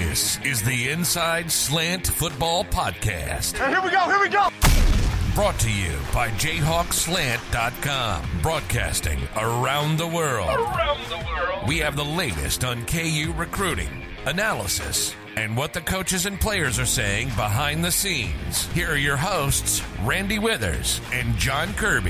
This is the Inside Slant Football Podcast. And here we go. Brought to you by JayhawkSlant.com. Broadcasting around the world. We have the latest on KU recruiting, analysis, and what the coaches and players are saying behind the scenes. Here are your hosts, Randy Withers and John Kirby.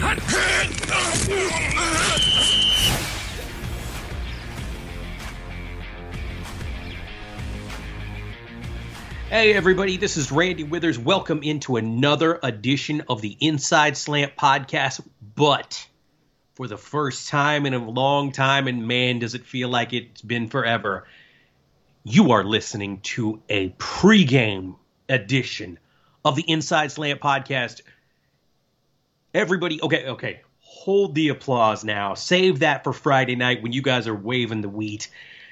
Hey everybody, this is Randy Withers. Welcome into another edition of the Inside Slant Podcast. But for the first time in a long time, and man, does it feel like it's been forever, you are listening to a pregame edition of the Inside Slant Podcast. Everybody, okay, hold the applause now. Save that for Friday night when you guys are waving the wheat.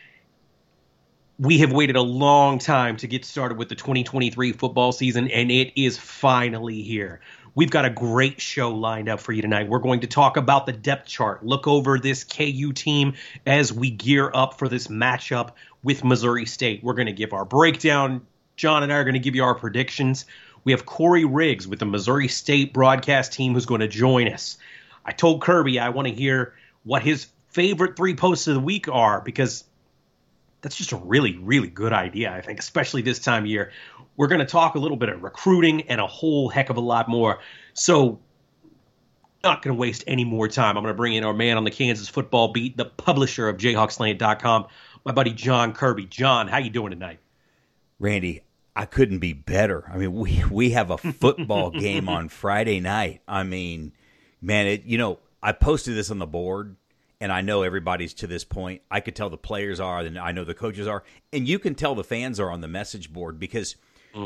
We have waited a long time to get started with the 2023 football season, and it is finally here. We've got a great show lined up for you tonight. We're going to talk about the depth chart, look over this KU team as we gear up for this matchup with Missouri State. We're going to give our breakdown. John and I are going to give you our predictions. We have Corey Riggs with the Missouri State broadcast team who's going to join us. I told Kirby I want to hear what his favorite three posts of the week are, because that's just a really, really good idea, I think, especially this time of year. We're going to talk a little bit of recruiting and a whole heck of a lot more. So, not going to waste any more time. I'm going to bring in our man on the Kansas football beat, the publisher of JayhawkSlant.com, my buddy John Kirby. John, how you doing tonight? Randy, I couldn't be better. I mean, we have a football game on Friday night. I mean, man, I posted this on the board. And I know everybody's to this point. I could tell the players are, and I know the coaches are, and you can tell the fans are on the message board because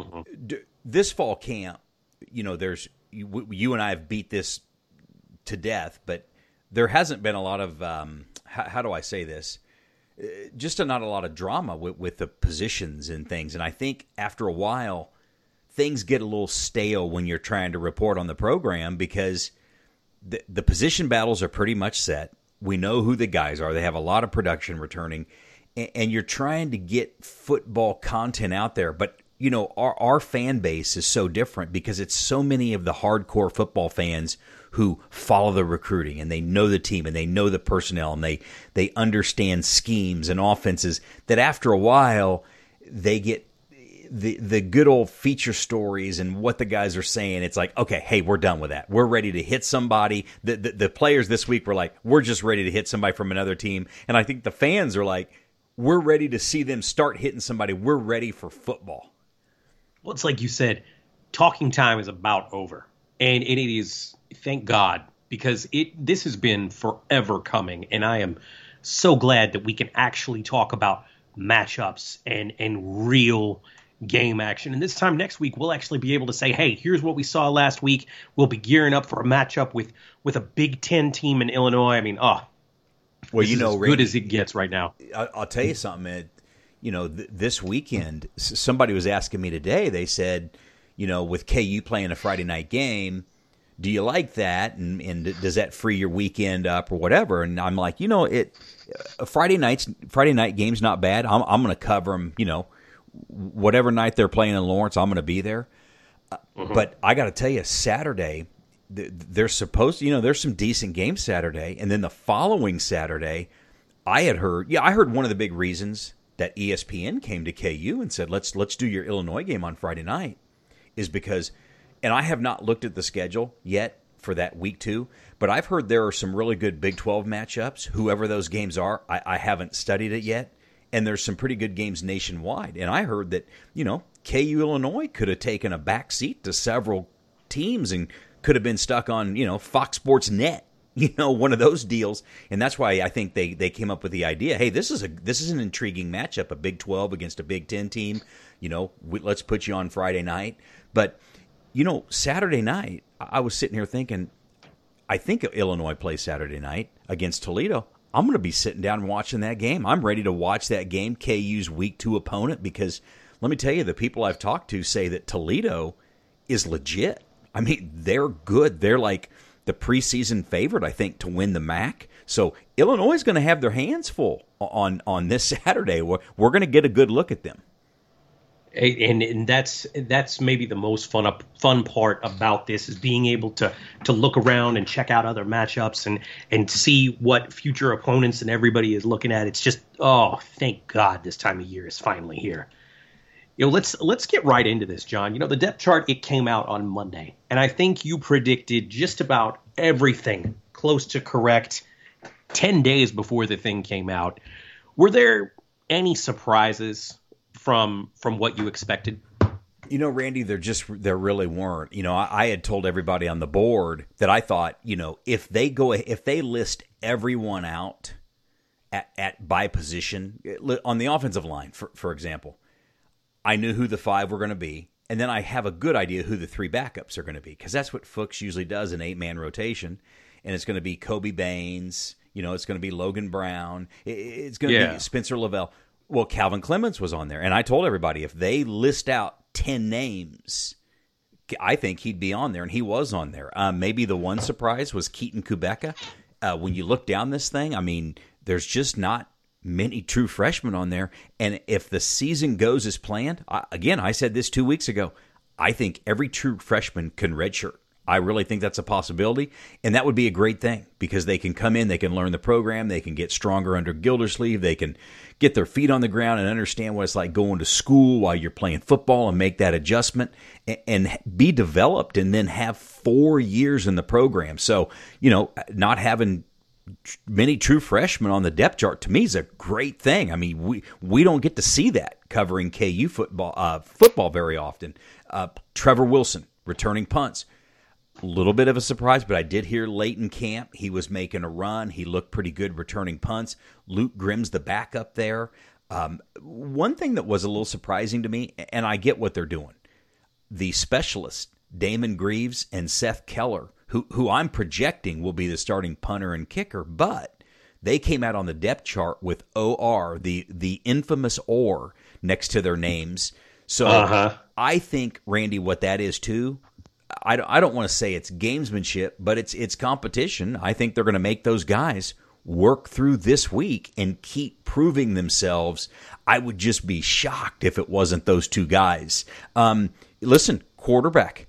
this fall camp, there's you and I have beat this to death, but there hasn't been a lot of how do I say this? Just not a lot of drama with the positions and things. And I think after a while, things get a little stale when you're trying to report on the program because the position battles are pretty much set. We know who the guys are. They have a lot of production returning, and you're trying to get football content out there. But, our fan base is so different because it's so many of the hardcore football fans who follow the recruiting, and they know the team, and they know the personnel, and they understand schemes and offenses that after a while they get the good old feature stories and what the guys are saying. It's like, okay, hey, we're done with that. We're ready to hit somebody. The players this week were like, we're just ready to hit somebody from another team. And I think the fans are like, we're ready to see them start hitting somebody. We're ready for football. Well, it's like you said, talking time is about over. And it is, thank God, because this has been forever coming. And I am so glad that we can actually talk about matchups and real game action. And this time next week, we'll actually be able to say, hey, here's what we saw last week. We'll be gearing up for a matchup with a Big Ten team in Illinois. I mean, well, as Randy, good as it gets right now. I'll tell you something, Ed. This weekend, somebody was asking me today, they said, with KU playing a Friday night game, do you like that? And does that free your weekend up or whatever? And I'm like, a Friday night game's not bad. I'm going to cover them, whatever night they're playing in Lawrence, I'm going to be there. But I got to tell you, Saturday, there's some decent games Saturday. And then the following Saturday, I heard one of the big reasons that ESPN came to KU and said, let's do your Illinois game on Friday night is because, and I have not looked at the schedule yet for that week 2, but I've heard there are some really good Big 12 matchups, whoever those games are. I haven't studied it yet. And there's some pretty good games nationwide. And I heard that, KU Illinois could have taken a back seat to several teams and could have been stuck on, Fox Sports Net, one of those deals. And that's why I think they came up with the idea, hey, this is an intriguing matchup, a Big 12 against a Big 10 team. Let's put you on Friday night. But, Saturday night, I was sitting here thinking, I think Illinois plays Saturday night against Toledo. I'm going to be sitting down and watching that game. I'm ready to watch that game, KU's week 2 opponent, because let me tell you, the people I've talked to say that Toledo is legit. I mean, they're good. They're like the preseason favorite, I think, to win the MAC. So Illinois is going to have their hands full on this Saturday. We're going to get a good look at them. And that's maybe the most fun part about this is being able to look around and check out other matchups and see what future opponents and everybody is looking at. It's just, oh, thank God this time of year is finally here. Let's get right into this, John. The depth chart, it came out on Monday, and I think you predicted just about everything close to correct 10 days before the thing came out. Were there any surprises from what you expected? Randy, there really weren't. I had told everybody on the board that I thought, if they list everyone out at by position on the offensive line, for example, I knew who the 5 were going to be, and then I have a good idea who the 3 backups are going to be, because that's what Fuchs usually does, an 8-man rotation, and it's going to be Kobe Baines, it's going to be Logan Brown, it's going to be Spencer Lavelle. Well, Calvin Clemens was on there, and I told everybody if they list out 10 names, I think he'd be on there, and he was on there. Maybe the one surprise was Keaton Kubeka. When you look down this thing, I mean, there's just not many true freshmen on there, and if the season goes as planned, I said this 2 weeks ago, I think every true freshman can redshirt. I really think that's a possibility, and that would be a great thing because they can come in, they can learn the program, they can get stronger under Gildersleeve, they can get their feet on the ground and understand what it's like going to school while you're playing football and make that adjustment and be developed and then have 4 years in the program. So, not having many true freshmen on the depth chart to me is a great thing. I mean, we don't get to see that covering KU football very often. Trevor Wilson returning punts. A little bit of a surprise, but I did hear late in camp he was making a run. He looked pretty good returning punts. Luke Grimm's the backup there. One thing that was a little surprising to me, and I get what they're doing, the specialists, Damon Greaves and Seth Keller, who I'm projecting will be the starting punter and kicker, but they came out on the depth chart with OR, the infamous OR, next to their names. So I think, Randy, what that is too, I don't want to say it's gamesmanship, but it's competition. I think they're going to make those guys work through this week and keep proving themselves. I would just be shocked if it wasn't those 2 guys. Listen, quarterback,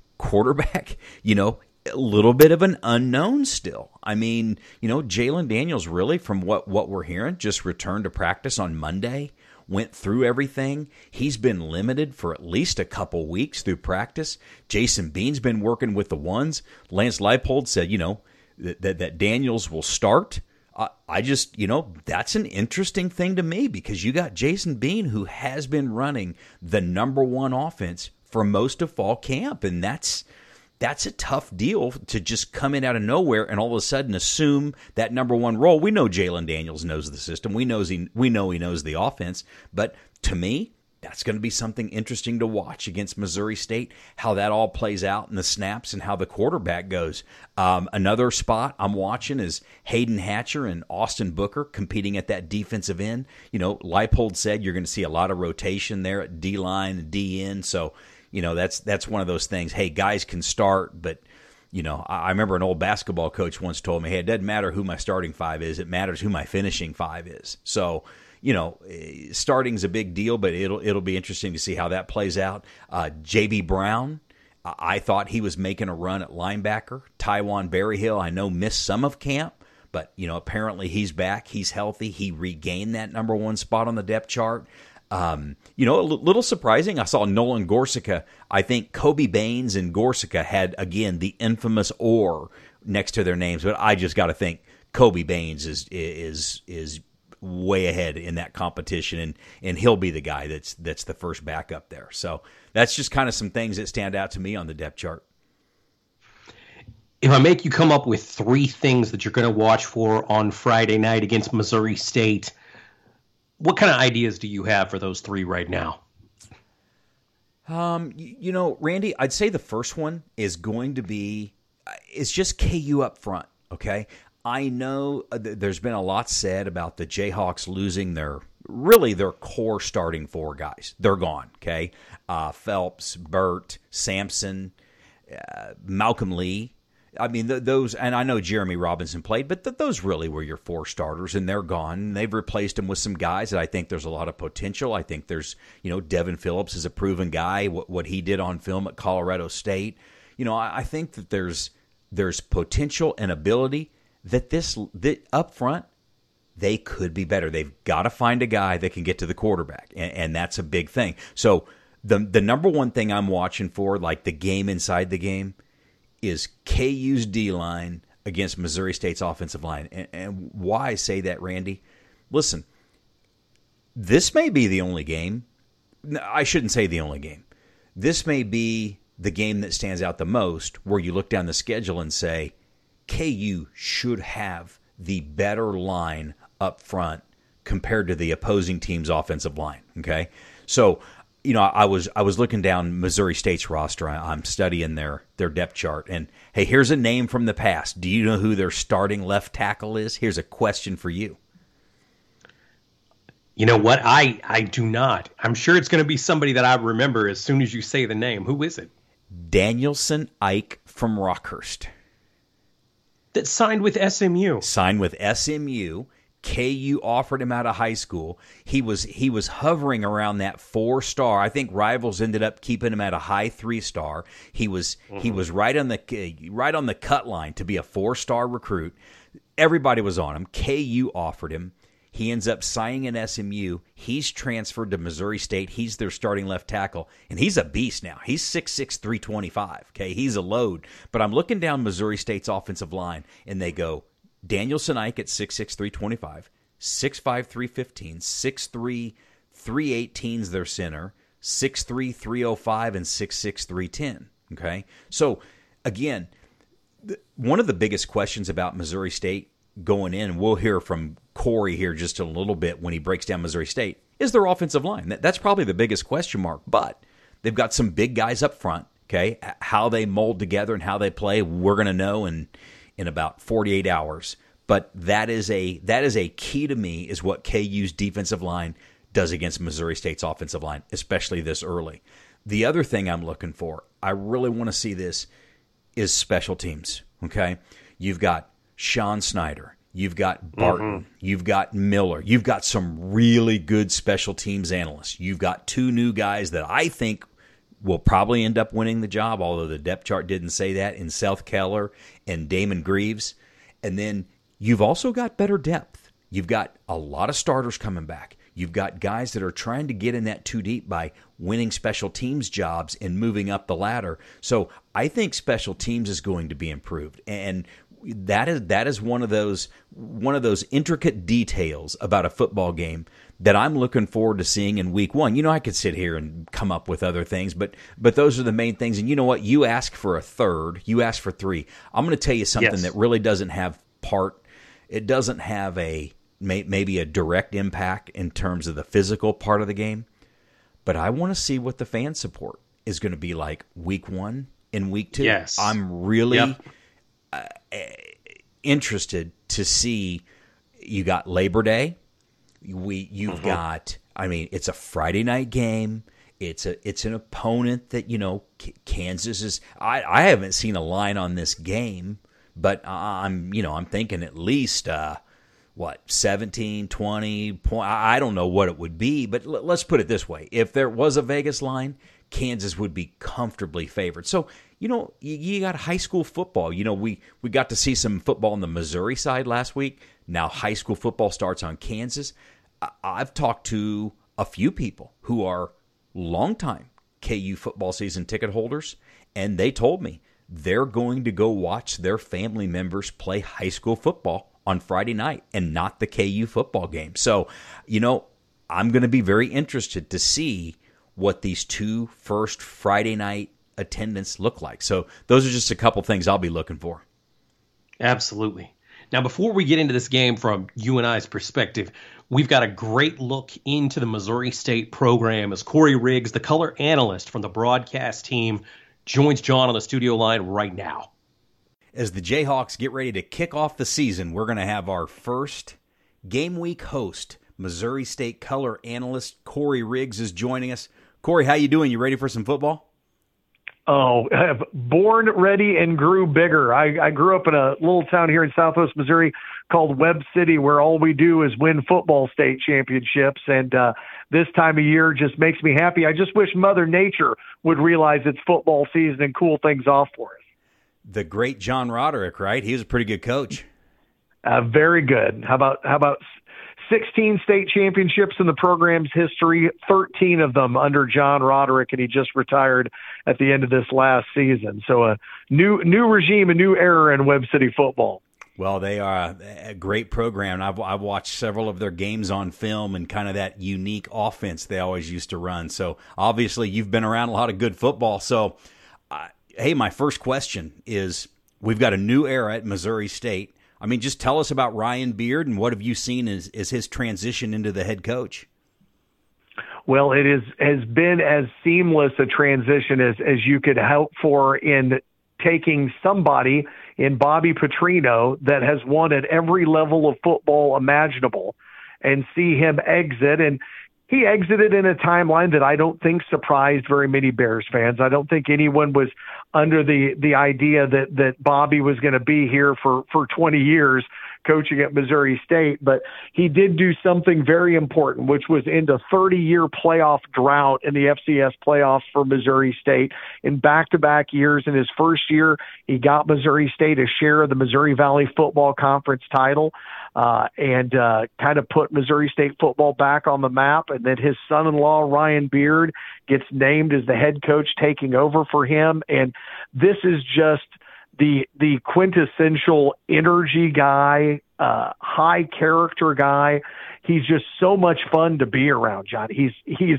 a little bit of an unknown still. I mean, Jalen Daniels really, from what we're hearing, just returned to practice on Monday. Went through everything. He's been limited for at least a couple weeks through practice. Jason Bean's been working with the ones. Lance Leipold said, that Daniels will start. I just, that's an interesting thing to me because you got Jason Bean, who has been running the number 1 offense for most of fall camp, and that's a tough deal to just come in out of nowhere and all of a sudden assume that number 1 role. We know Jalen Daniels knows the system. We know he knows the offense. But to me, that's going to be something interesting to watch against Missouri State, how that all plays out in the snaps and how the quarterback goes. Another spot I'm watching is Hayden Hatcher and Austin Booker competing at that defensive end. Leipold said you're going to see a lot of rotation there at D-line and D-end. So, that's one of those things. Hey, guys can start, but, I remember an old basketball coach once told me, hey, it doesn't matter who my starting 5 is. It matters who my finishing 5 is. So, starting's a big deal, but it'll be interesting to see how that plays out. J.B. Brown, I thought he was making a run at linebacker. Taiwan Berryhill, I know, missed some of camp, but, apparently he's back. He's healthy. He regained that number 1 spot on the depth chart. A little surprising, I saw Nolan Gorsica. I think Kobe Baines and Gorsica had, again, the infamous OR next to their names, but I just got to think Kobe Baines is way ahead in that competition, and he'll be the guy that's the first backup there. So that's just kind of some things that stand out to me on the depth chart. If I make you come up with 3 things that you're going to watch for on Friday night against Missouri State, what kind of ideas do you have for those 3 right now? Randy, I'd say the first one is going to be, it's just KU up front, okay? I know there's been a lot said about the Jayhawks losing their core starting 4 guys. They're gone, okay? Phelps, Burt, Sampson, Malcolm Lee. I mean, those, and I know Jeremy Robinson played, but those really were your 4 starters, and they're gone. And they've replaced them with some guys that I think there's a lot of potential. I think there's, Devin Phillips is a proven guy, what he did on film at Colorado State. I think that there's potential and ability that up front, they could be better. They've got to find a guy that can get to the quarterback, and that's a big thing. So the number one thing I'm watching for, like the game inside the game, is KU's D-line against Missouri State's offensive line. And why I say that, Randy? Listen, this may be the only game. I shouldn't say the only game. This may be the game that stands out the most, where you look down the schedule and say, KU should have the better line up front compared to the opposing team's offensive line. Okay? So, I was looking down Missouri State's roster. I'm studying their depth chart. And, hey, here's a name from the past. Do you know who their starting left tackle is? Here's a question for you. You know what? I do not. I'm sure it's going to be somebody that I remember as soon as you say the name. Who is it? Danielson Ike from Rockhurst. That signed with SMU. Signed with SMU. KU offered him out of high school. He was hovering around that 4-star. I think Rivals ended up keeping him at a high 3-star. He was right on the cut line to be a 4-star recruit. Everybody was on him. KU offered him. He ends up signing in SMU. He's transferred to Missouri State. He's their starting left tackle, and he's a beast now. He's 6'6", 325. Okay, he's a load. But I'm looking down Missouri State's offensive line, and they go Danielson Ike at 6'6", 325, 6'5", 315, 6'3", 318's their center, 6'3", 305, and 6'6", 310. Okay, so again, one of the biggest questions about Missouri State going in, and we'll hear from Corey here just a little bit when he breaks down Missouri State, is their offensive line. That's probably the biggest question mark, but they've got some big guys up front. Okay, how they mold together and how they play, we're going to know in about 48 hours. But that is a key to me, is what KU's defensive line does against Missouri State's offensive line, especially this early. The other thing I'm looking for, I really want to see this, is special teams. Okay, you've got Sean Snyder, you've got Barton, you've got Miller, you've got some really good special teams analysts. You've got 2 new guys that I think will probably end up winning the job, although the depth chart didn't say that, in Seth Keller and Damon Greaves. And then you've also got better depth. You've got a lot of starters coming back. You've got guys that are trying to get in that 2 deep by winning special teams jobs and moving up the ladder. So I think special teams is going to be improved. And that is one of those intricate details about a football game that I'm looking forward to seeing in week 1. I could sit here and come up with other things, but those are the main things. And you know what? You ask for a third, you ask for 3. I'm going to tell you something that really doesn't have maybe a direct impact in terms of the physical part of the game, but I want to see what the fan support is going to be like week 1 and week 2. Yes. I'm really interested to see. You got Labor Day. You've got, I mean, it's a Friday night game. It's an opponent that, Kansas is. I haven't seen a line on this game, but I'm thinking at least 17, 20 point. I don't know what it would be, but let's put it this way: if there was a Vegas line, Kansas would be comfortably favored. So, you got high school football. We got to see some football on the Missouri side last week. Now high school football starts on Kansas. I've talked to a few people who are longtime KU football season ticket holders, and they told me they're going to go watch their family members play high school football on Friday night and not the KU football game. So, I'm going to be very interested to see what these 2 first Friday night attendance look like. So those are just a couple things I'll be looking for. Absolutely. Now, before we get into this game from you and I's perspective, we've got a great look into the Missouri State program as Corey Riggs, the color analyst from the broadcast team, joins John on the studio line right now. As the Jayhawks get ready to kick off the season, we're going to have our first game week host. Missouri State color analyst Corey Riggs is joining us. Corey, how you doing? You ready for some football? Oh, born, ready, and grew bigger. I grew up in a little town here in Southwest Missouri called Webb City, where all we do is win football state championships. And this time of year just makes me happy. I just wish Mother Nature would realize it's football season and cool things off for us. The great John Roderick, right? He was a pretty good coach. Very good. How about 16 state championships in the program's history, 13 of them under John Roderick, and he just retired at the end of this last season. So a new regime, a new era in Webb City football. Well, they are a great program. I've watched several of their games on film and kind of that unique offense they always used to run. So obviously you've been around a lot of good football. So, hey, my first question is, we've got a new era at Missouri State. I mean, just tell us about Ryan Beard and what have you seen as his transition into the head coach? Well, it has been as seamless a transition as you could hope for in taking somebody in Bobby Petrino that has won at every level of football imaginable and see him exit. And he exited in a timeline that I don't think surprised very many Bears fans. I don't think anyone was under the idea that Bobby was going to be here for 20 years coaching at Missouri State, but he did do something very important, which was end a 30-year playoff drought in the FCS playoffs for Missouri State. In back-to-back years, in his first year, he got Missouri State a share of the Missouri Valley Football Conference title, and kind of put Missouri State football back on the map. And then his son-in-law, Ryan Beard, gets named as the head coach, taking over for him. And this is just the quintessential energy guy, high character guy. He's just so much fun to be around, John. He's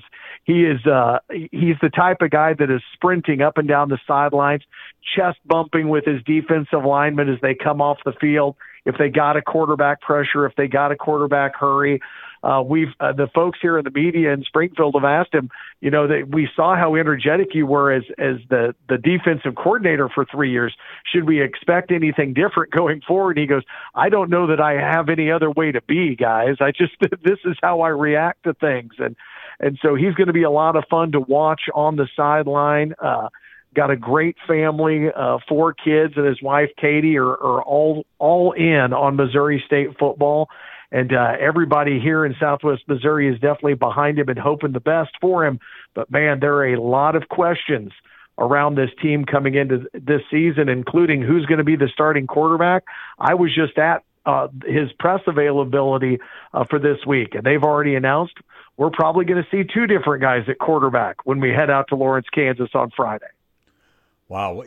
the type of guy that is sprinting up and down the sidelines, chest bumping with his defensive linemen as they come off the field. If they got a quarterback pressure, if they got a quarterback hurry, the folks here in the media in Springfield have asked him, we saw how energetic you were as the defensive coordinator for 3 years. Should we expect anything different going forward? And he goes, I don't know that I have any other way to be, guys. This is how I react to things. And so he's going to be a lot of fun to watch on the sideline. Got a great family, 4 kids, and his wife, Katie, are all in on Missouri State football. And everybody here in Southwest Missouri is definitely behind him and hoping the best for him. But, man, there are a lot of questions around this team coming into this season, including who's going to be the starting quarterback. I was just at his press availability for this week, and they've already announced we're probably going to see 2 different guys at quarterback when we head out to Lawrence, Kansas on Friday. Wow.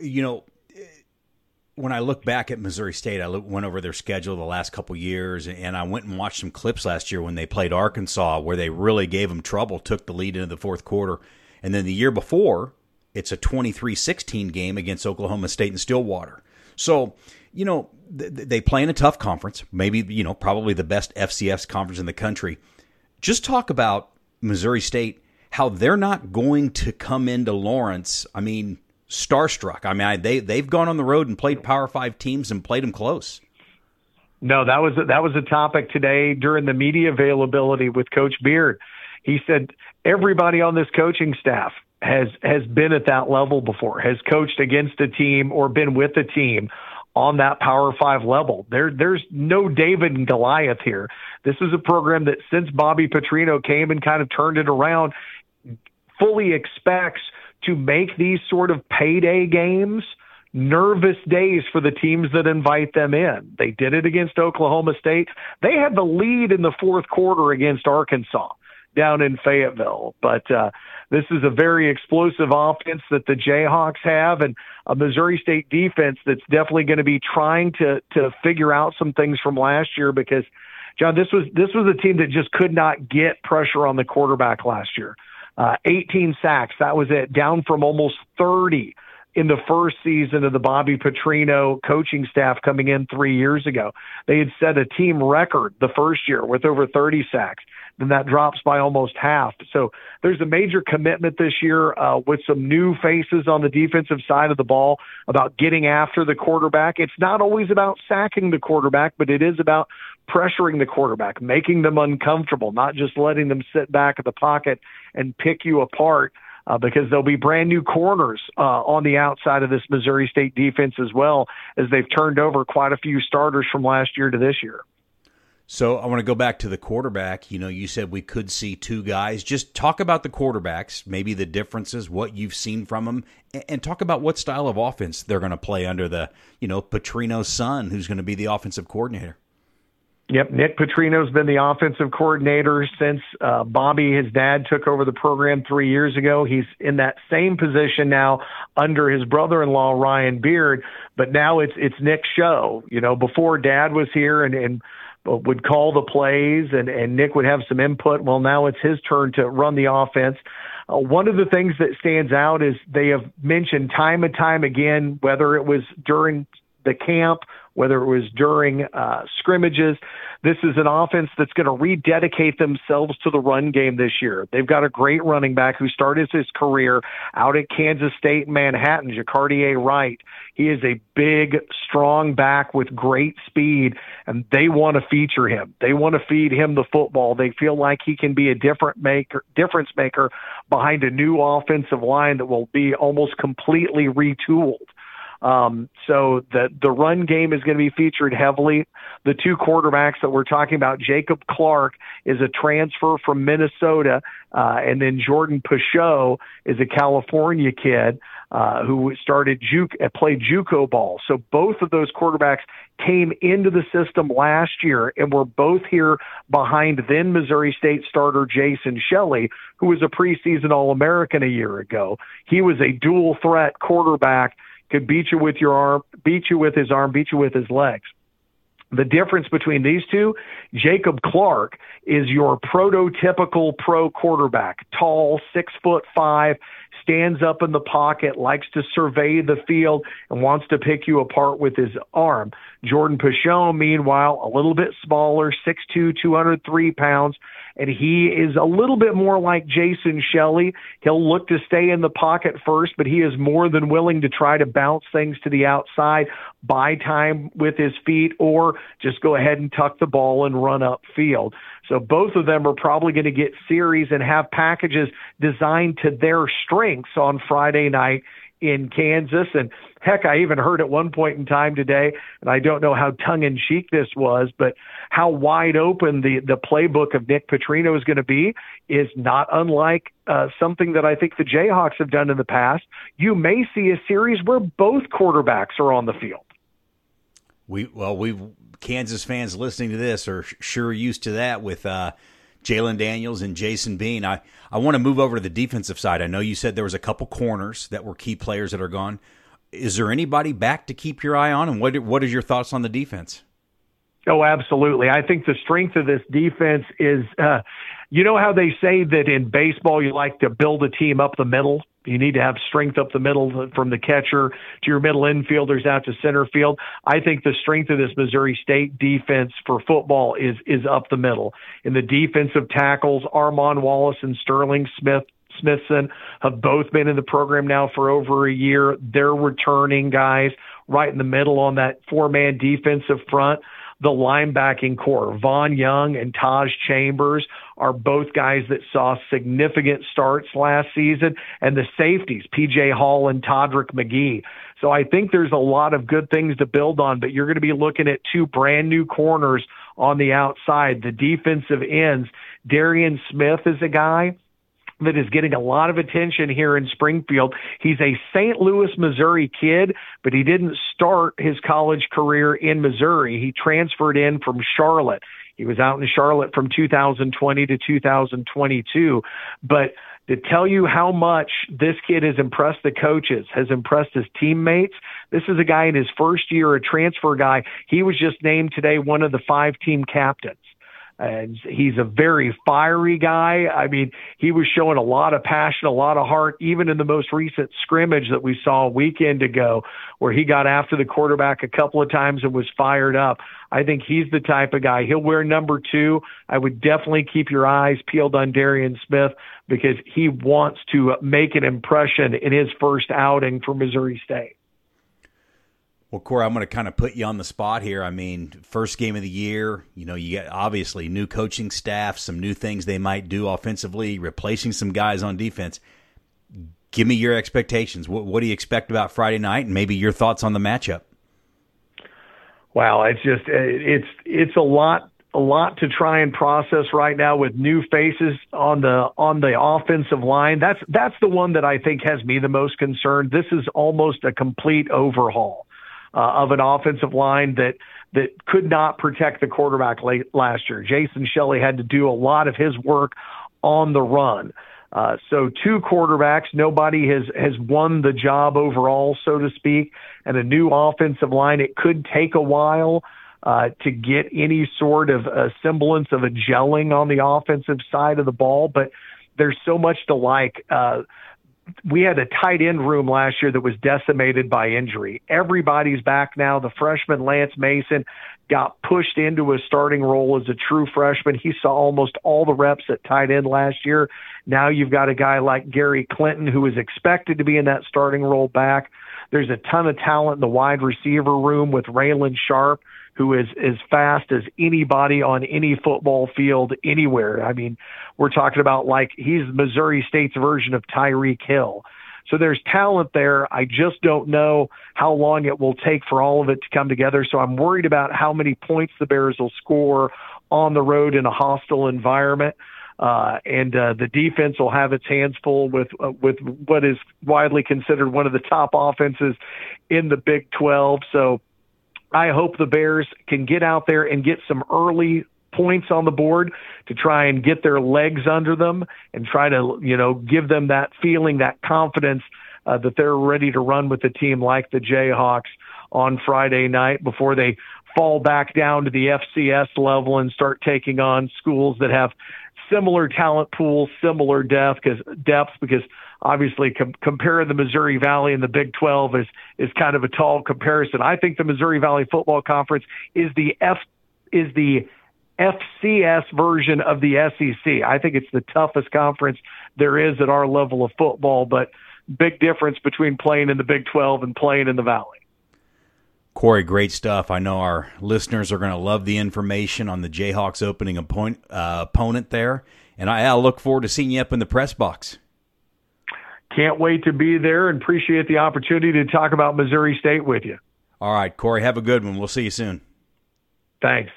When I look back at Missouri State, I went over their schedule the last couple years, and I went and watched some clips last year when they played Arkansas, where they really gave them trouble, took the lead into the fourth quarter. And then the year before, it's a 23-16 game against Oklahoma State in Stillwater. So, they play in a tough conference, maybe, probably the best FCS conference in the country. Just talk about Missouri State, how they're not going to come into Lawrence, starstruck. They've gone on the road and played Power 5 teams and played them close. No, that was a topic today during the media availability with Coach Beard. He said everybody on this coaching staff has been at that level before, has coached against a team or been with a team on that Power 5 level. There's no David and Goliath here. This is a program that since Bobby Petrino came and kind of turned it around, fully expects to make these sort of payday games nervous days for the teams that invite them in. They did it against Oklahoma State. They had the lead in the fourth quarter against Arkansas down in Fayetteville. But this is a very explosive offense that the Jayhawks have, and a Missouri State defense that's definitely going to be trying to figure out some things from last year, because, John, this was a team that just could not get pressure on the quarterback last year. 18 sacks, that was it, down from almost 30 in the first season of the Bobby Petrino coaching staff coming in 3 years ago. They had set a team record the first year with over 30 sacks. Then that drops by almost half. So there's a major commitment this year with some new faces on the defensive side of the ball about getting after the quarterback. It's not always about sacking the quarterback, but it is about pressuring the quarterback, making them uncomfortable, not just letting them sit back at the pocket and pick you apart. because there'll be brand new corners on the outside of this Missouri State defense as well, as they've turned over quite a few starters from last year to this year. So I want to go back to the quarterback. You said we could see two guys. Just talk about the quarterbacks, maybe the differences, what you've seen from them, and talk about what style of offense they're going to play under the, Petrino's son, who's going to be the offensive coordinator. Yep, Nick Petrino's been the offensive coordinator since Bobby, his dad, took over the program 3 years ago. He's in that same position now under his brother-in-law, Ryan Beard, but now it's Nick's show. Before Dad was here and would call the plays and Nick would have some input. Well, now it's his turn to run the offense. One of the things that stands out is they have mentioned time and time again, whether it was during the camp, whether it was during scrimmages, this is an offense that's going to rededicate themselves to the run game this year. They've got a great running back who started his career out at Kansas State, Manhattan, Jacardier Wright. He is a big, strong back with great speed, and they want to feature him. They want to feed him the football. They feel like he can be a difference maker behind a new offensive line that will be almost completely retooled. So the run game is going to be featured heavily. The two quarterbacks that we're talking about, Jacob Clark is a transfer from Minnesota, and then Jordan Peugeot is a California kid who played JUCO ball. So both of those quarterbacks came into the system last year and were both here behind then Missouri State starter Jason Shelley, who was a preseason All-American a year ago. He was a dual threat quarterback, could beat you with your arm, beat you with his arm, beat you with his legs. The difference between these two, Jacob Clark is your prototypical pro quarterback, tall, 6'5", stands up in the pocket, likes to survey the field, and wants to pick you apart with his arm. Jordan Peugeot, meanwhile, a little bit smaller, 6'2", 203 pounds, and he is a little bit more like Jason Shelley. He'll look to stay in the pocket first, but he is more than willing to try to bounce things to the outside, buy time with his feet, or just go ahead and tuck the ball and run upfield. So both of them are probably going to get series and have packages designed to their strengths on Friday night in Kansas. And heck, I even heard at one point in time today, and I don't know how tongue-in-cheek this was, but how wide open the playbook of Nick Petrino is going to be is not unlike something that I think the Jayhawks have done in the past. You may see a series where both quarterbacks are on the field. Kansas fans listening to this are sure used to that with Jalen Daniels and Jason Bean. I want to move over to the defensive side. I know you said there was a couple corners that were key players that are gone. Is there anybody back to keep your eye on? And what is your thoughts on the defense? Oh, absolutely. I think the strength of this defense is, you know how they say that in baseball you like to build a team up the middle? You need to have strength up the middle from the catcher to your middle infielders out to center field. I think the strength of this Missouri State defense for football is up the middle. In the defensive tackles, Armon Wallace and Sterling Smithson have both been in the program now for over a year. They're returning guys right in the middle on that four-man defensive front. The linebacking core, Vaughn Young and Taj Chambers, are both guys that saw significant starts last season, and the safeties, P.J. Hall and Todrick McGee. So I think there's a lot of good things to build on, but you're going to be looking at two brand new corners on the outside. The defensive ends, Darian Smith is a guy that is getting a lot of attention here in Springfield. He's a St. Louis, Missouri kid, but he didn't start his college career in Missouri. He transferred in from Charlotte. He was out in Charlotte from 2020 to 2022. But to tell you how much this kid has impressed the coaches, has impressed his teammates, this is a guy in his first year, a transfer guy. He was just named today one of the 5-team captains. And he's a very fiery guy. I mean, he was showing a lot of passion, a lot of heart, even in the most recent scrimmage that we saw a weekend ago, where he got after the quarterback a couple of times and was fired up. I think he's the type of guy. He'll wear number 2. I would definitely keep your eyes peeled on Darian Smith because he wants to make an impression in his first outing for Missouri State. Well, Corey, I'm going to kind of put you on the spot here. I mean, first game of the year, you get obviously new coaching staff, some new things they might do offensively, replacing some guys on defense. Give me your expectations. What do you expect about Friday night, and maybe your thoughts on the matchup? Wow, it's a lot to try and process right now with new faces on the offensive line. That's the one that I think has me the most concerned. This is almost a complete overhaul of an offensive line that could not protect the quarterback last year. Jason Shelley had to do a lot of his work on the run. So two quarterbacks, nobody has won the job overall, so to speak, and a new offensive line. It could take a while to get any sort of a semblance of a gelling on the offensive side of the ball, but there's so much to like. We had a tight end room last year that was decimated by injury. Everybody's back now. The freshman Lance Mason got pushed into a starting role as a true freshman. He saw almost all the reps at tight end last year. Now you've got a guy like Gary Clinton who is expected to be in that starting role back. There's a ton of talent in the wide receiver room with Raylan Sharp, who is as fast as anybody on any football field anywhere. I mean, we're talking about like he's Missouri State's version of Tyreek Hill. So there's talent there. I just don't know how long it will take for all of it to come together. So I'm worried about how many points the Bears will score on the road in a hostile environment. And the defense will have its hands full with what is widely considered one of the top offenses in the Big 12. So I hope the Bears can get out there and get some early points on the board to try and get their legs under them and try to, give them that feeling, that confidence that they're ready to run with a team like the Jayhawks on Friday night before they fall back down to the FCS level and start taking on schools that have similar talent pools, similar depth, because obviously comparing the Missouri Valley and the Big 12 is kind of a tall comparison. I think the Missouri Valley Football Conference is the FCS version of the SEC. I think it's the toughest conference there is at our level of football, but big difference between playing in the Big 12 and playing in the Valley. Corey, great stuff. I know our listeners are going to love the information on the Jayhawks opening opponent there, and I look forward to seeing you up in the press box. Can't wait to be there and appreciate the opportunity to talk about Missouri State with you. All right, Corey, have a good one. We'll see you soon. Thanks.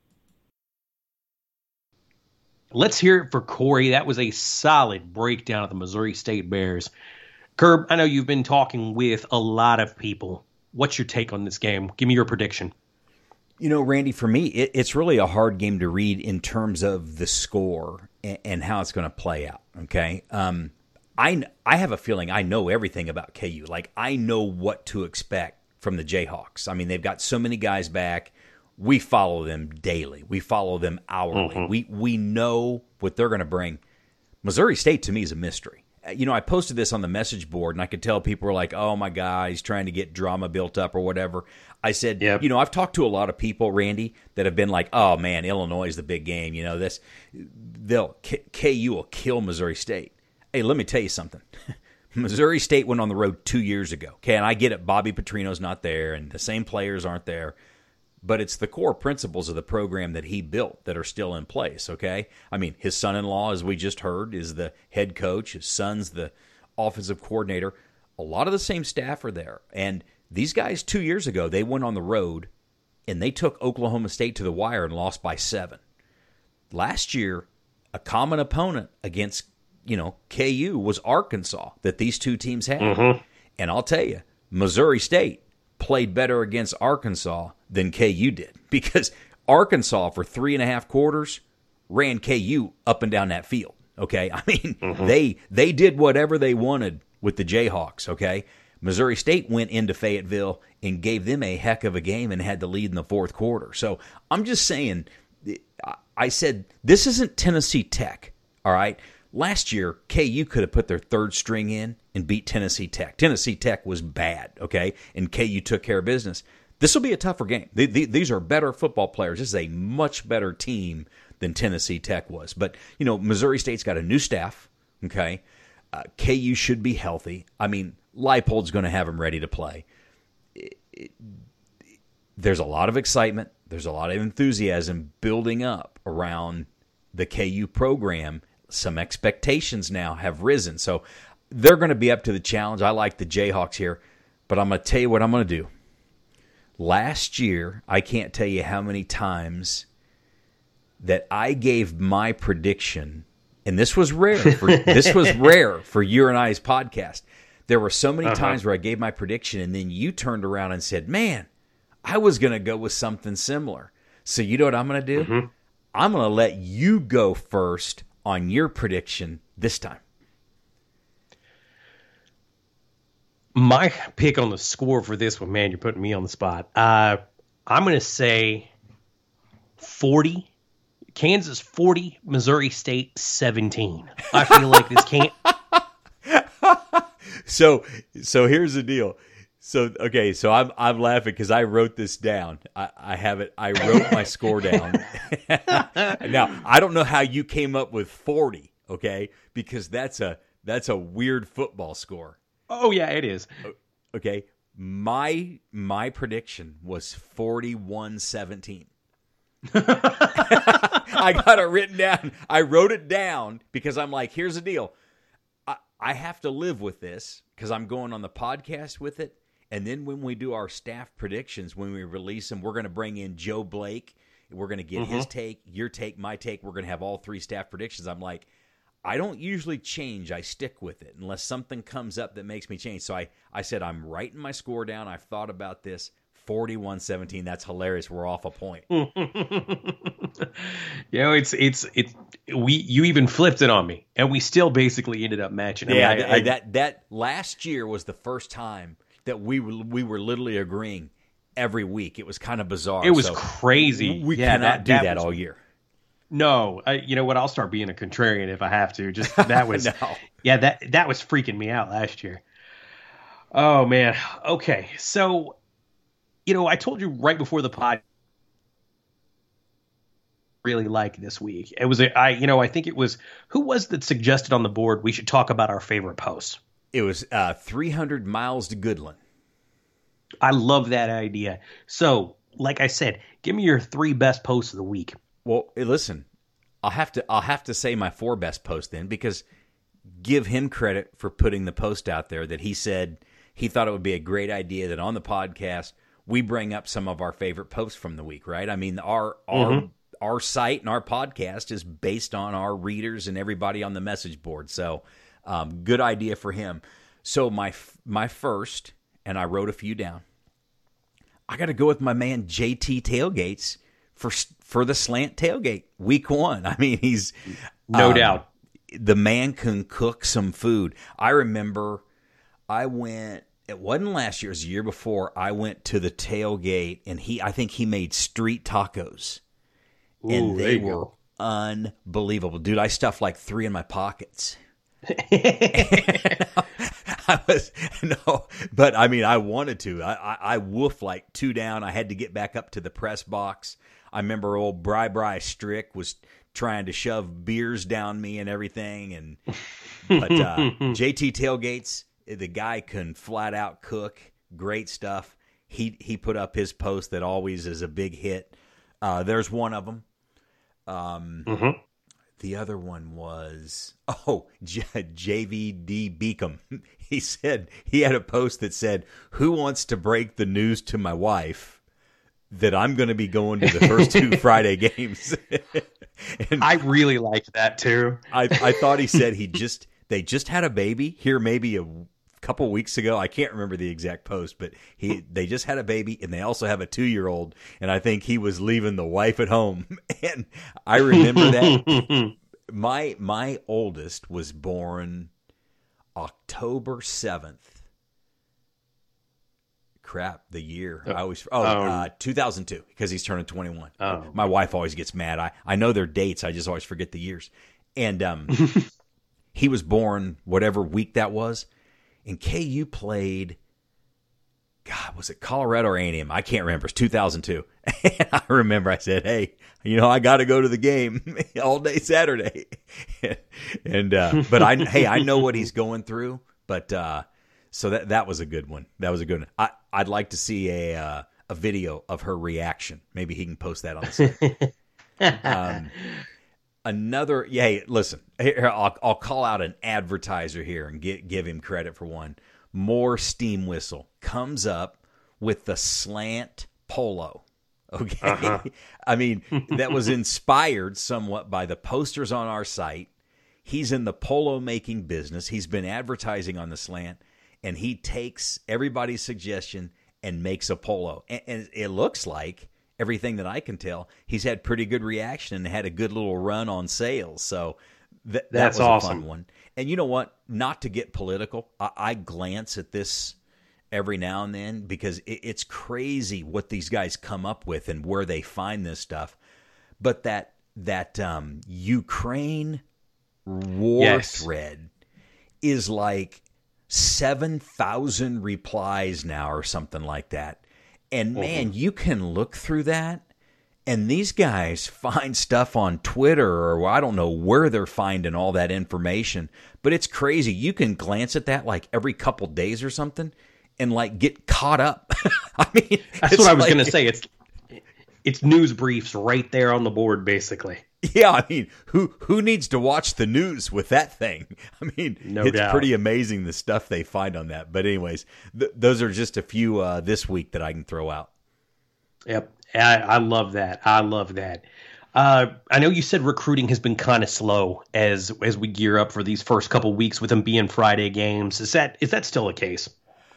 Let's hear it for Corey. That was a solid breakdown of the Missouri State Bears. Curb, I know you've been talking with a lot of people. What's your take on this game? Give me your prediction. Randy, for me, it's really a hard game to read in terms of the score and how it's going to play out, okay? I have a feeling I know everything about KU. Like, I know what to expect from the Jayhawks. I mean, they've got so many guys back. We follow them daily. We follow them hourly. Mm-hmm. We know what they're going to bring. Missouri State, to me, is a mystery. I posted this on the message board, and I could tell people were like, oh, my God, he's trying to get drama built up or whatever. I said, yep. I've talked to a lot of people, Randy, that have been like, oh, man, Illinois is the big game. KU will kill Missouri State. Hey, let me tell you something. Missouri State went on the road 2 years ago. Okay, and I get it. Bobby Petrino's not there, and the same players aren't there. But it's the core principles of the program that he built that are still in place, okay? I mean, his son-in-law, as we just heard, is the head coach. His son's the offensive coordinator. A lot of the same staff are there. And these guys 2 years ago, they went on the road, and they took Oklahoma State to the wire and lost by 7. Last year, a common opponent against, KU was Arkansas that these two teams had. Mm-hmm. And I'll tell you, Missouri State played better against Arkansas than KU did, because Arkansas for 3.5 quarters ran KU up and down that field. Okay, I mean, mm-hmm. they did whatever they wanted with the Jayhawks. Okay, Missouri State went into Fayetteville and gave them a heck of a game and had the lead in the fourth quarter. So I'm just saying, I said this isn't Tennessee Tech. All right, last year KU could have put their third string in and beat Tennessee Tech. Tennessee Tech was bad. Okay, and KU took care of business. This will be a tougher game. These are better football players. This is a much better team than Tennessee Tech was. But, Missouri State's got a new staff, okay? KU should be healthy. I mean, Leipold's going to have them ready to play. There's a lot of excitement. There's a lot of enthusiasm building up around the KU program. Some expectations now have risen. So they're going to be up to the challenge. I like the Jayhawks here, but I'm going to tell you what I'm going to do. Last year, I can't tell you how many times that I gave my prediction, and this was rare. This was rare for you and I's podcast. There were so many times where I gave my prediction, and then you turned around and said, "Man, I was going to go with something similar." So you know what I'm going to do? Mm-hmm. I'm going to let you go first on your prediction this time. My pick on the score for this one, man, you're putting me on the spot. I'm going to say 40. Kansas 40, Missouri State 17. I feel like this can't. So here's the deal. So I'm laughing because I wrote this down. I have it. I wrote my score down. Now I don't know how you came up with 40. Okay, because that's a weird football score. Oh yeah, it is. Okay, my prediction was 41-17. I got it written down. I wrote it down because I'm like, here's the deal. I have to live with this because I'm going on the podcast with it. And then when we do our staff predictions, when we release them, we're going to bring in Joe Blake. We're going to get his take, your take, my take. We're going to have all three staff predictions. I'm like, I don't usually change. I stick with it unless something comes up that makes me change. So I said, I'm writing my score down. I've thought about this. 41-17. That's hilarious. We're off a point. You know, you even flipped it on me, and we still basically ended up matching. Yeah, that last year was the first time that we were literally agreeing every week. It was kind of bizarre. It was crazy. We cannot do that all year. No, you know what? I'll start being a contrarian if I have to. Just that was yeah, that was freaking me out last year. Oh man. Okay, so. You know, I told you right before the pod really like this week. It was I think it was who was that suggested on the board we should talk about our favorite posts. It was 300 miles to Goodland. I love that idea. So, like I said, give me your 3 best posts of the week. Well, listen, I'll have to say my 4 best posts then, because give him credit for putting the post out there that he said he thought it would be a great idea that on the podcast we bring up some of our favorite posts from the week, right? I mean, our site and our podcast is based on our readers and everybody on the message board. So, good idea for him. So my first, and I wrote a few down. I got to go with my man JT Tailgates for the Slant Tailgate week 1. I mean, he's no doubt the man can cook some food. I remember I went. It wasn't last year, it was the year before. I went to the tailgate, and I think he made street tacos. Ooh, and they were unbelievable. Dude, I stuffed like 3 in my pockets. But I mean, I wanted to. I woofed like 2 down. I had to get back up to the press box. I remember old Bri Strick was trying to shove beers down me and everything. But JT Tailgates, the guy can flat out cook. Great stuff. He put up his post that always is a big hit. There's one of them. The other one was JVD Beacom. He said he had a post that said, "Who wants to break the news to my wife that I'm going to be going to the first 2 Friday games?" And I really liked that too. I thought he said they just had a baby here maybe a couple weeks ago. I can't remember the exact post, but they just had a baby, and they also have a 2-year-old, and I think he was leaving the wife at home. And I remember that. My oldest was born October 7th. Crap, the year. 2002, because he's turning 21. My wife always gets mad. I know their dates, I just always forget the years. And he was born whatever week that was. And KU played, God, was it Colorado or A&M? I can't remember. It's 2002. And I remember I said, "Hey, I got to go to the game all day Saturday." But I know what he's going through. But so that was a good one. That was a good one. I'd like to see a video of her reaction. Maybe he can post that on the site. Another, yeah, hey, listen, here, I'll call out an advertiser here and give him credit for one. More Steam Whistle comes up with the slant polo. Okay. Uh-huh. I mean, that was inspired somewhat by the posters on our site. He's in the polo making business. He's been advertising on the slant, and he takes everybody's suggestion and makes a polo. And it looks like, everything that I can tell, he's had pretty good reaction and had a good little run on sales. So that was awesome. A fun one. And you know what? Not to get political, I glance at this every now and then because it's crazy what these guys come up with and where they find this stuff. But that Ukraine war thread is like 7,000 replies now or something like that. And man, you can look through that, and these guys find stuff on Twitter or I don't know where they're finding all that information, but it's crazy. You can glance at that like every couple days or something and like get caught up. I mean, that's what I was going to say. It's news briefs right there on the board, basically. Yeah, I mean, who needs to watch the news with that thing? I mean, it's pretty amazing the stuff they find on that. But anyways, those are just a few this week that I can throw out. Yep, I love that. I love that. I know you said recruiting has been kind of slow as we gear up for these first couple weeks with them being Friday games. Is that still the case?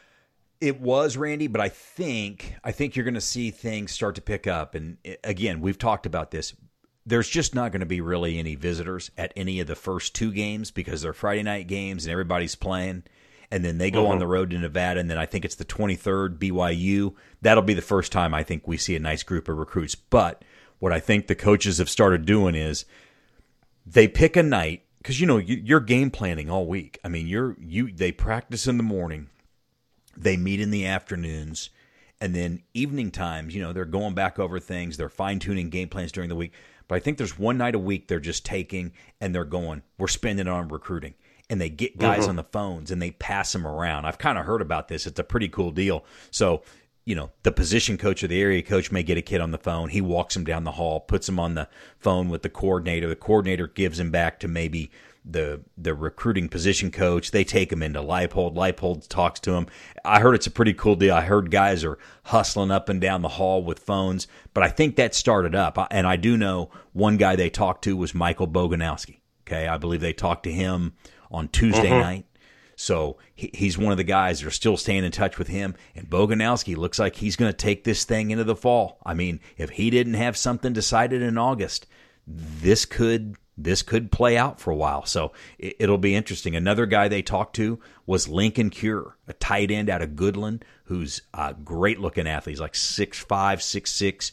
It was, Randy, but I think you're going to see things start to pick up. And again, we've talked about this. There's just not going to be really any visitors at any of the first two games because they're Friday night games and everybody's playing. And then they go on the road to Nevada, and then I think it's the 23rd, BYU. That'll be the first time I think we see a nice group of recruits. But what I think the coaches have started doing is they pick a night because, you're game planning all week. I mean, they practice in the morning. They meet in the afternoons, and then evening times, they're going back over things. They're fine-tuning game plans during the week. But I think there's one night a week they're just taking, and they're going, we're spending it on recruiting. And they get guys on the phones, and they pass them around. I've kind of heard about this. It's a pretty cool deal. So, the position coach or the area coach may get a kid on the phone. He walks him down the hall, puts him on the phone with the coordinator. The coordinator gives him back to maybe the recruiting position coach. They take him into Leipold. Leipold talks to him. I heard it's a pretty cool deal. I heard guys are hustling up and down the hall with phones, but I think that started up. And I do know one guy they talked to was Michael Boganowski. Okay, I believe they talked to him on Tuesday night. So he's one of the guys that are still staying in touch with him. And Boganowski looks like he's going to take this thing into the fall. I mean, if he didn't have something decided in August, this could play out for a while. So it'll be interesting. Another guy they talked to was Lincoln Cure, a tight end out of Goodland, who's a great-looking athlete. He's like 6'5", 6'6",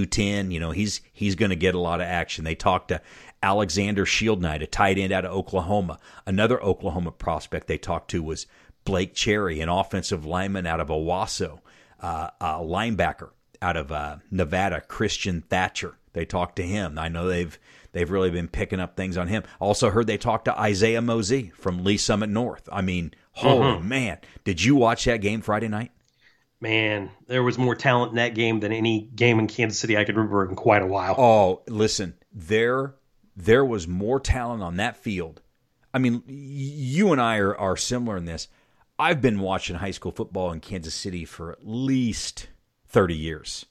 210. He's going to get a lot of action. They talked to Alexander Shield Knight, a tight end out of Oklahoma. Another Oklahoma prospect they talked to was Blake Cherry, an offensive lineman out of Owasso, a linebacker out of Nevada, Christian Thatcher. They talked to him. I know they've really been picking up things on him. Also heard they talked to Isaiah Mosey from Lee Summit North. I mean, holy man. Did you watch that game Friday night? Man, there was more talent in that game than any game in Kansas City I could remember in quite a while. Oh, listen, there was more talent on that field. I mean, you and I are similar in this. I've been watching high school football in Kansas City for at least 30 years.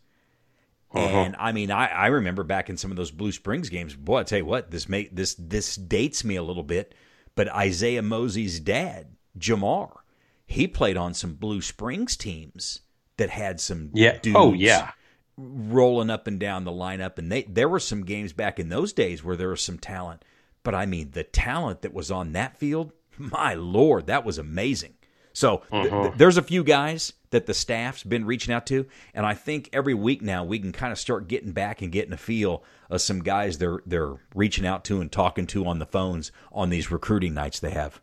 And I mean, I remember back in some of those Blue Springs games. Boy, I tell you what, this dates me a little bit. But Isaiah Mosey's dad, Jamar, he played on some Blue Springs teams that had some dudes rolling up and down the lineup. And there were some games back in those days where there was some talent. But I mean, the talent that was on that field, my Lord, that was amazing. So there's a few guys that the staff's been reaching out to, and I think every week now we can kind of start getting back and getting a feel of some guys they're reaching out to and talking to on the phones on these recruiting nights they have.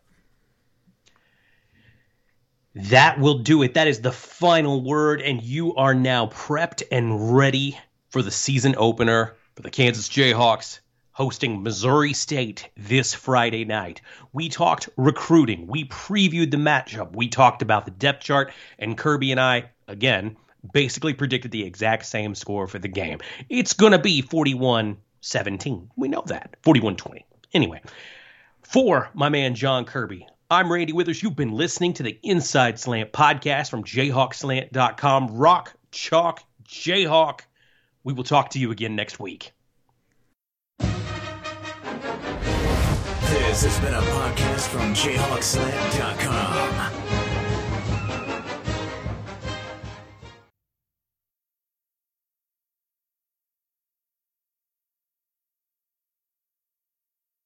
That will do it. That is the final word, and you are now prepped and ready for the season opener for the Kansas Jayhawks hosting Missouri State this Friday night. We talked recruiting. We previewed the matchup. We talked about the depth chart, and Kirby and I, again, basically predicted the exact same score for the game. It's going to be 41-0 17. We know that. 41-20. Anyway, for my man John Kirby, I'm Randy Withers. You've been listening to the Inside Slant podcast from jayhawkslant.com. Rock, chalk, Jayhawk. We will talk to you again next week. This has been a podcast from jayhawkslant.com.